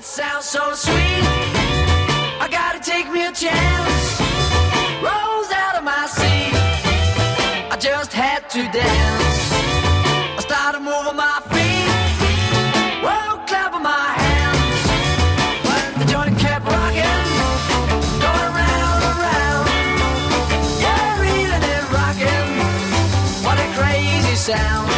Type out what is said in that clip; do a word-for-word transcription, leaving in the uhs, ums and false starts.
it sounds so sweet. I gotta take me a chance. Rose out of my seat, I just had to dance. I started moving my feet, whoa, clapping my hands. When the joint kept rocking, going round and round, yeah, reeling and rocking. What a crazy sound.